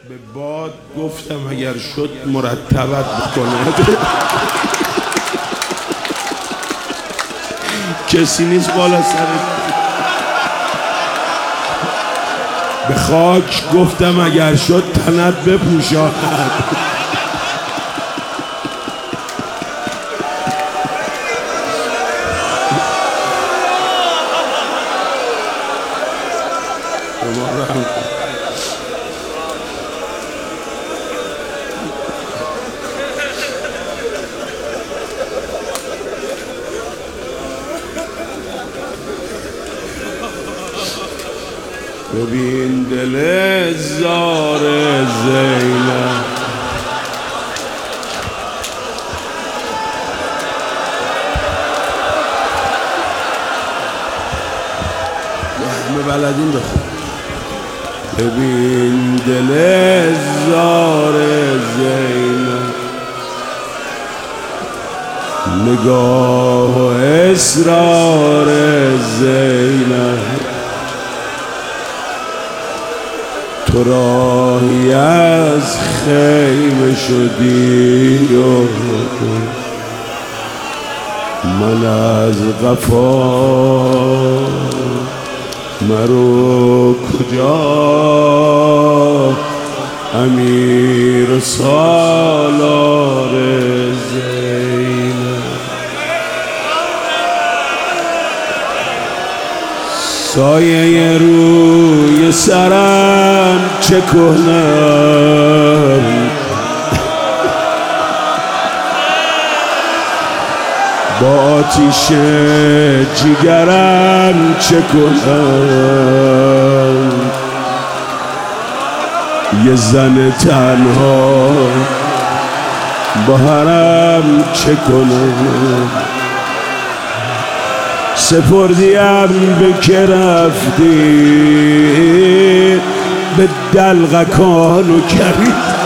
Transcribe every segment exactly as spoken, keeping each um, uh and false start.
به باد گفتم اگر شد مرتبت بکند. کسی نیست بالا سرت. به خاک گفتم اگر شد تنت بپوشاند. ببین دل زار زینب همه بلدین بخون. ببین دل زار زینب نگاه و اصرار زینب تو راهی از خیمه شدی و من از قفا مرو کجا امیر سالار زینب سایه روی سرم چه کنم با آتیش جگرم چه کنم یه زن تنها با حرم چه کنم سپردیم به که رفتی به دلغکان و کرید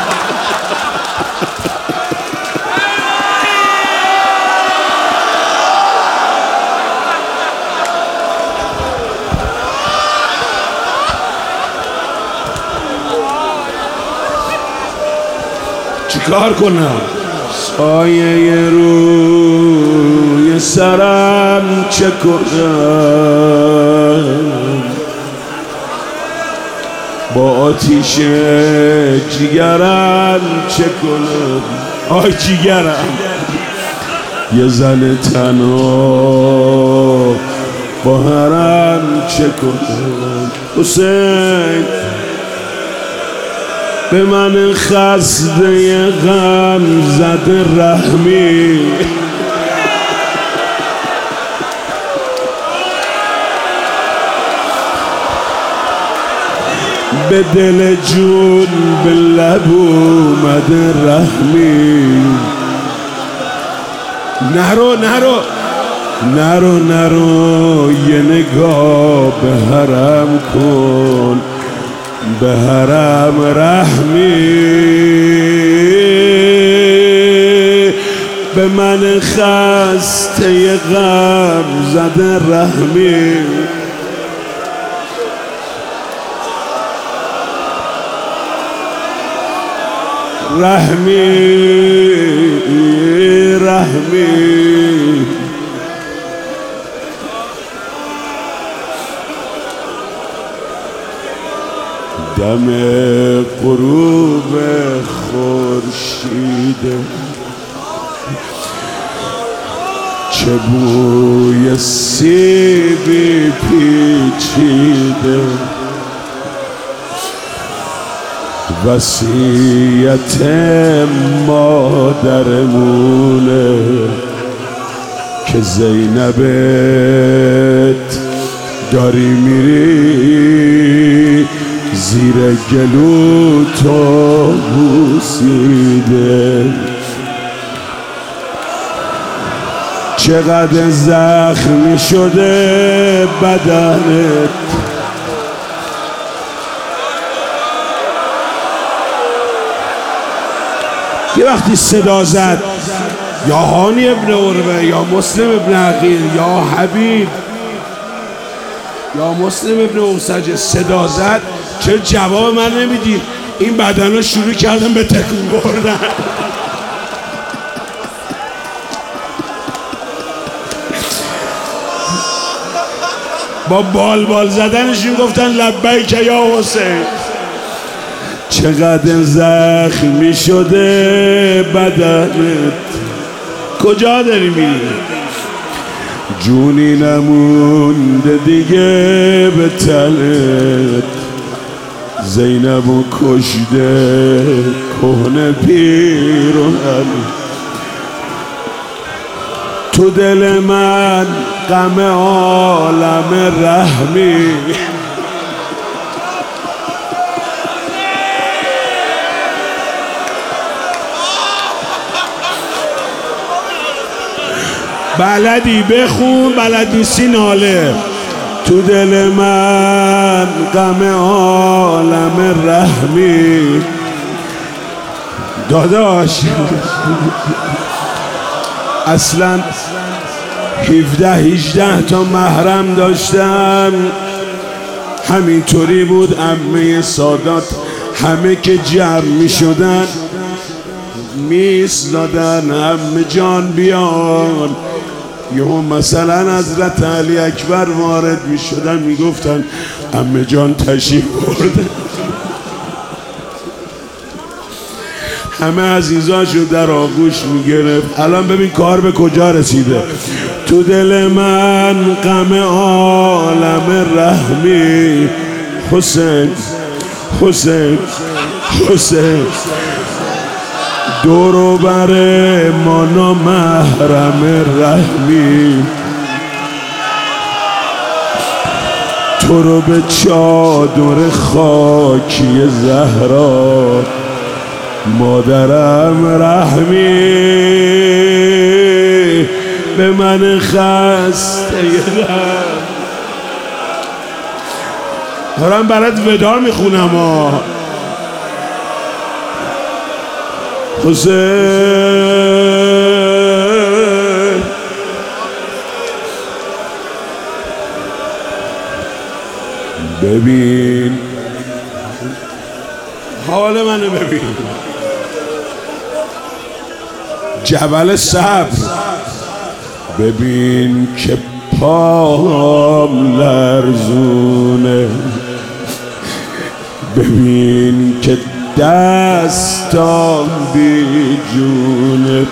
چیکار کنم سایه روی سرم چه کنم با آتیش جگرم چه کنم آی جگرم یه زن تنها با حرم چه کنم حسین به من خسته غم زده رحمی به دل جون به لب اومده رحمی نرو نرو نرو نرو یه نگاه به حرم کن به حرم رحمی به من خسته غم زده رحمی رحمی رحمی دم غروب خورشید چه بوی سیبی پیچیده وصیت مادرمونه که زینبت داری میری زیر گلو تو بوسیده چقدر زخمی شده بدنت یه وقتی صدا زد یا هانی ابن عروه یا مسلم ابن عقیل یا حبیب یا مسلم ابن اوسج صدا زد چرا جواب من نمیدی؟ این بدن رو شروع کردم به تکون بردن. با بال بال زدنشون گفتن لبیک یا حسین. چقدر زخمی شده بدنت، کجا داری میری؟ جونی نمونده دیگه به تنت، زینبو کشده کهنه پیرهن. تو دل من غم عالم رحمی، بلدی بخون بلد نیستی ناله. تو دل من غم عالم رحمی. داداش اصلا هفده هجده تا محرم داشتم، همینطوری بود. عمه سادات همه که جمع می شدن میز دادن عمه جان بیان. یهو مثلا حضرت علی اکبر وارد می شدن می گفتن عمه جان تشریف برده. همه عزیزاشو در آغوش می گرفت. الان ببین کار به کجا رسیده. تو دل من غم عالم رحمی. حسین حسین حسین دورو بر ما نامحرم رحمی. تو رو به چادر خاکی زهرا مادرم رحمی. به من خسته رحم دارم برات ودا میخونم ها. حسین ببین حال منو ببین. جبل صبر ببین که پام لرزونه. ببین که دستام بی جونه.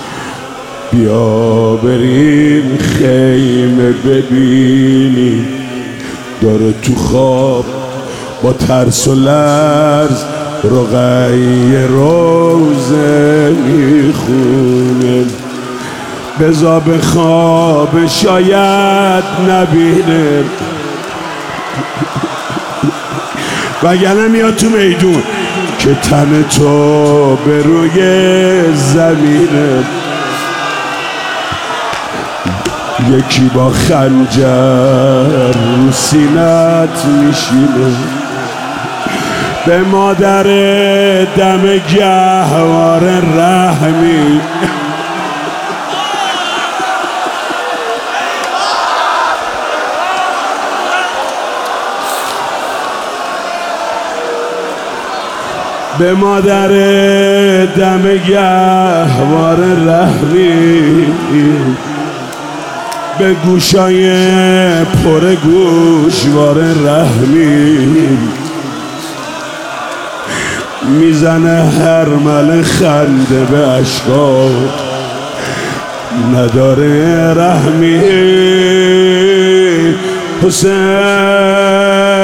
بیا بریم خیمه ببینی داره تو خواب با ترس و لرز رقیه روزه میخونه. بزا به خواب شاید نبینه وگرنه میاد تو میدون که تن تو به روی زمینه. یکی با خنجر رو سینت میشینه. به مادر دم گهوار رحمی. به مادر دم گهوار رحمی. به گوشای پر گوشوار رحمی. میزنه هر مل خنده به اشکا نداره رحمی. حسین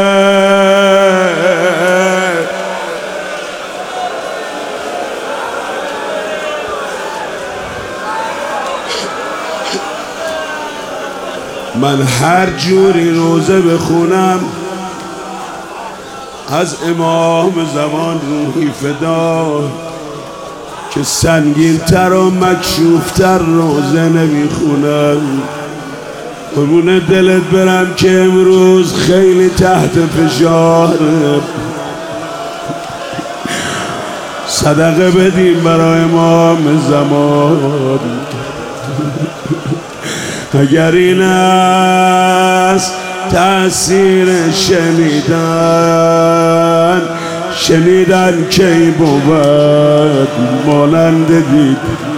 من هر جوری روزه بخونم از امام زمان روحی فدا که سنگین تر و مکشوف تر روزه نمیخونم. قربون دلت برم که امروز خیلی تحت فشار. صدقه بدیم برای امام زمان. اگر این است تأثیر شنیدن شنیدن کی بود مانند دید.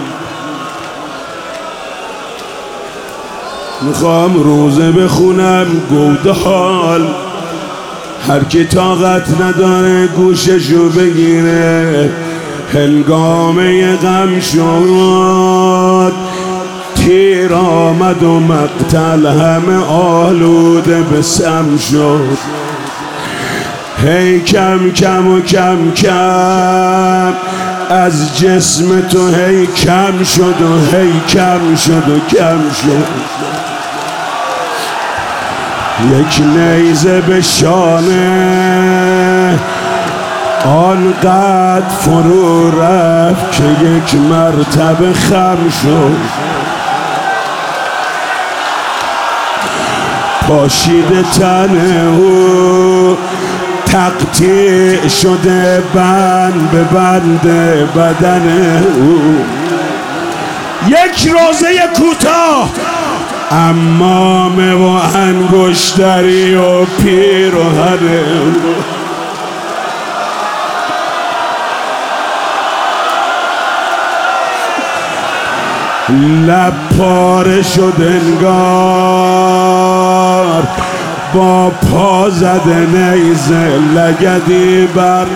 میخوام روزه بخونم گوده حال، هر کی طاقت نداره گوششو بگیره. هنگامه غم شد تیر آمد و مقتل همه آلوده به سم شد. هی کم کم و کم کم از جسم تو هی کم شد و هی کم شد و کم شد. یک نیزه به شانه آنقدر فرو رفت که یک مرتبه خم شد. پاشیده تن او تقطیع شده بند به بند بدن او. یک روزه کوتاه امامه و انگشتری و پیراهن لب پاره شد انگار با پا زده نیزه لگدی بر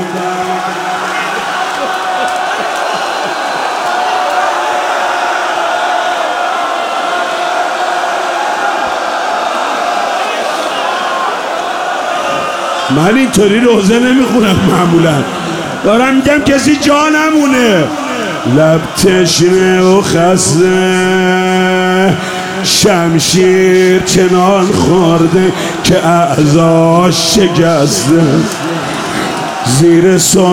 من اینطوری روزه نمیخونم معمولا، دارم میگم کسی جا نمونه. لب تشنه و خسته شمشیر چنان خورده که اعضاش شکسته. زیر سم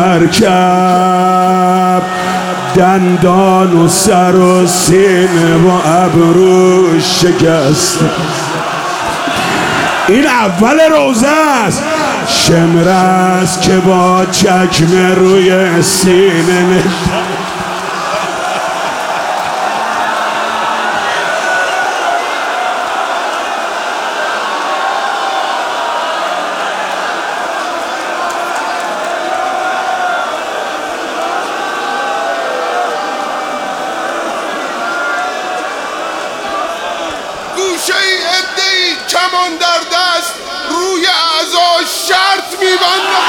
مرکب دندان و سر و سینه و ابروش شکسته. این اول روزه است. شمر است که با چکمه روی سینه نشسته. گوشه ای عده‌ای کمان در دست روی اعضا شرط می‌بندند.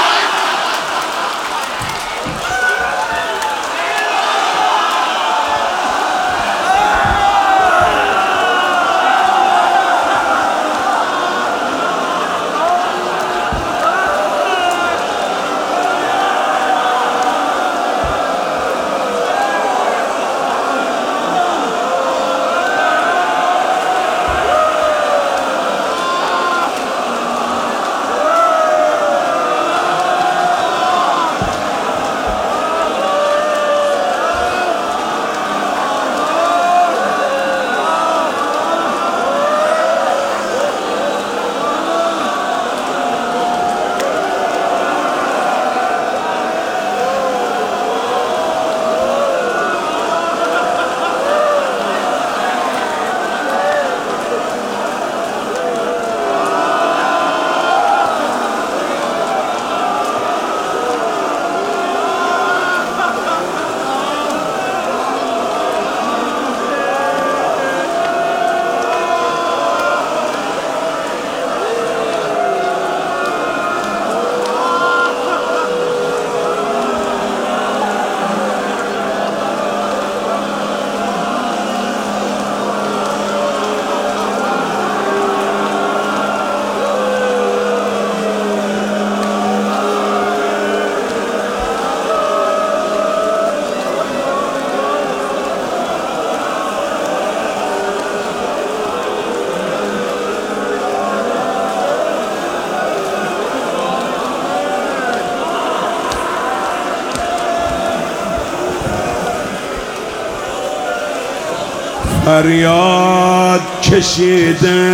فریاد کشیده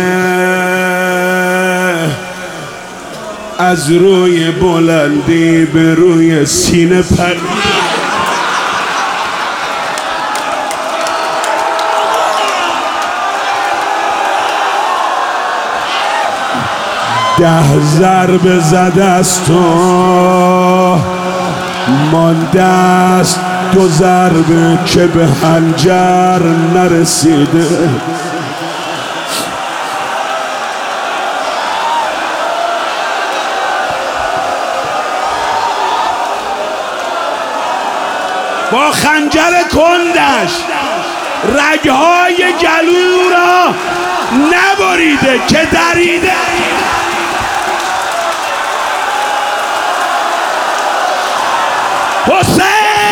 از روی بلندی به روی سینه پر ده ضربه زده است و مانده است دو ضربه که به حنجر نرسیده. با خنجر کندش رگهای گلو را نبریده که دریده. حسین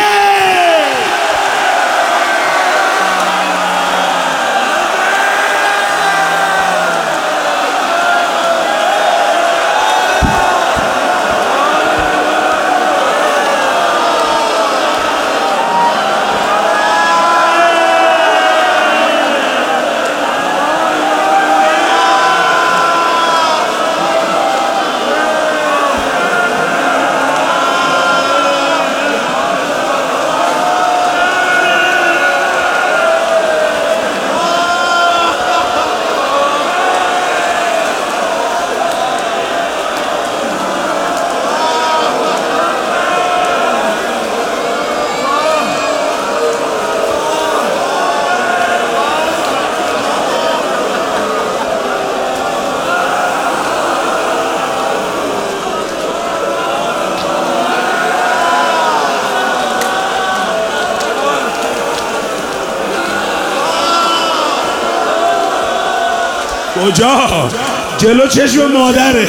کجا؟ جلو چشم مادره.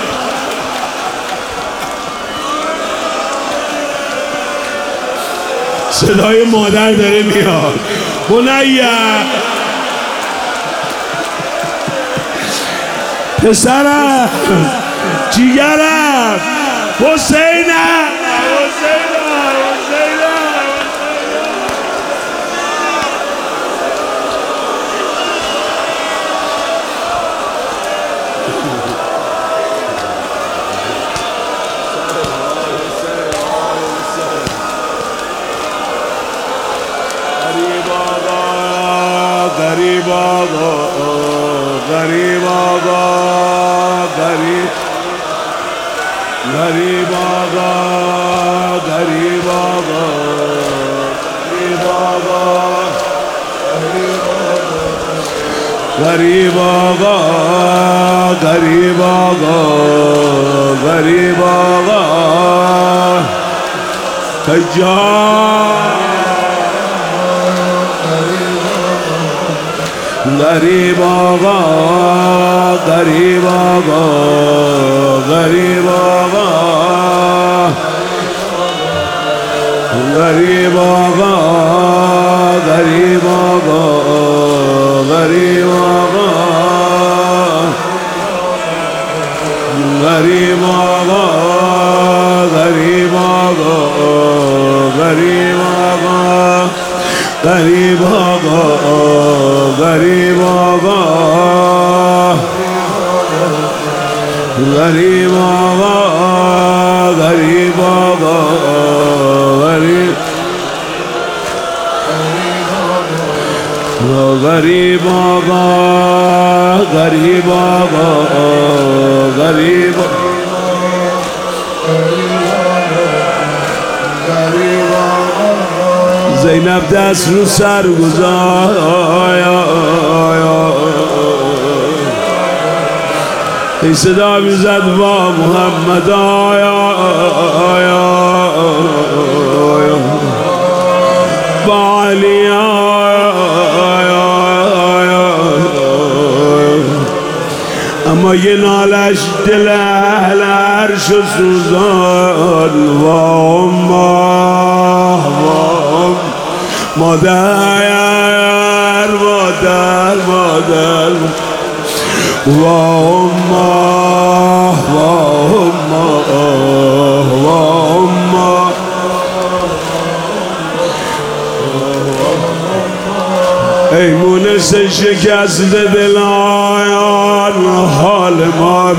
صدای مادر داره میاد. بنیه پسرم جیگرم حسینم غریب آقا غریب آقا غریب غریب آقا غریب آقا غریب آقا غریب آقا غریب آقا کجا غریب آقا غریب آقا غریب آقا غریب آقا غریب آقا غریب آقا غریب آقا غریب آقا غریب آقا غریب آقا غریب آقا غریب آقا غریب آقا غریب غریب آقا غریب آقا غریب زینب دست رو سر گذار ای صدا میزد با محمد آیا با علی اما یه نالش دل اهل عرش سوزان و امه مادر مادر مادر و امه و امه و امه ای مونس شکست دلان حال ما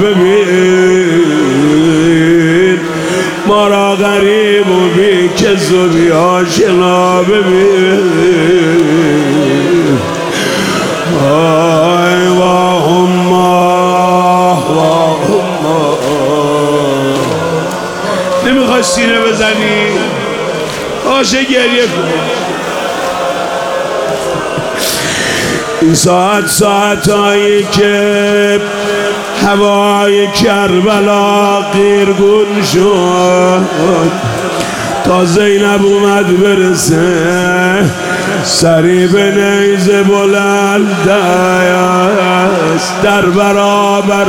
ببین ما را غریب و بی کس و بی آشنا ببین آی و امه و امه نمیخوای سینه بزنی باشه گریه کن. این ساعت ساعت هایی که هوای کربلا قیرگون شد تا زینب اومد برسه سری به نیزه بلند است در برابر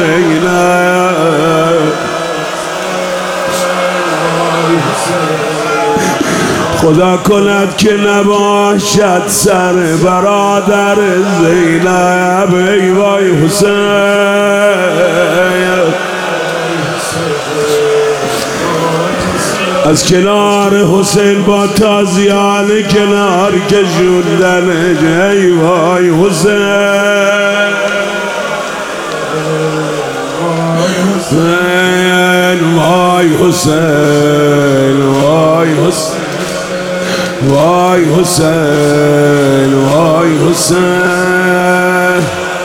زینب. خدا کند که نباشد سر برادر زینب. ای وای حسین از کنار حسین با تازیان کنار کشوندن. ای وای حسین وای حسین وای حسین وای حسین وای حسین.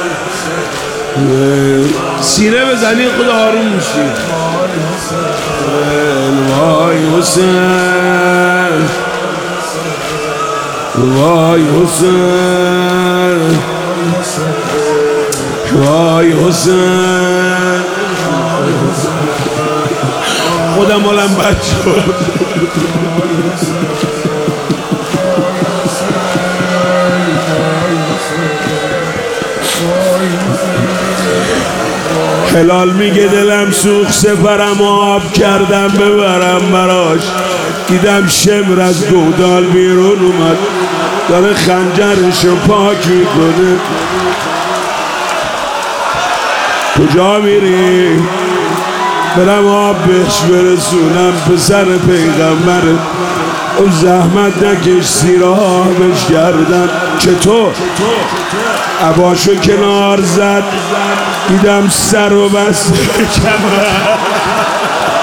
سینه بزنی خدا آروم میشی. وای حسین وای حسین وای حسین. خودم مالم بد شد. هلال میگه دلم سوخت سفرم آب کردم ببرم براش. دیدم شمر از گودال بیرون اومد داره خنجرشو پاک میکنه. کجا میری؟ برم آب بهش برسونم پسر پیغمبر. او زحمت نکش زیر آبش گردم. چطور؟ عباشو کنار زد دیدم سر و بسته کمر.